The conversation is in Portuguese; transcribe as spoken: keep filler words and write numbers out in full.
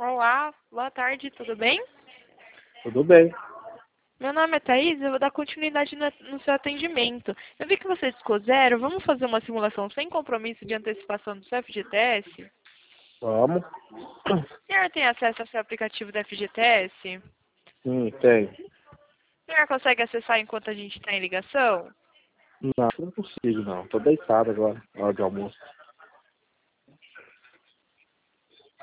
Olá, boa tarde, tudo bem? Tudo bem. Meu nome é Thaís, eu vou dar continuidade no, no seu atendimento. Eu vi que você discou zero, vamos fazer uma simulação sem compromisso de antecipação do seu F G T S? Vamos. O senhor tem acesso ao seu aplicativo do F G T S? Sim, tem. O senhor consegue acessar enquanto a gente está em ligação? Não, não é possível não. Tô deitado agora, na hora de almoço.